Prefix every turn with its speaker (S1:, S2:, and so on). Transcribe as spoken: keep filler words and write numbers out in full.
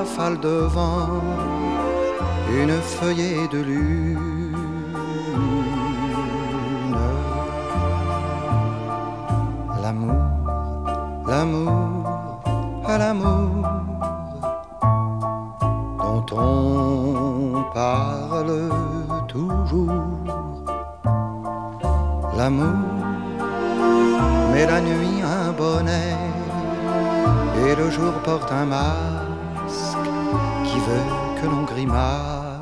S1: rafale de vent, une feuillée de lune. L'amour, l'amour, à l'amour dont on parle toujours. L'amour met la nuit un bonnet et le jour porte un masque qui veut que l'on grimace.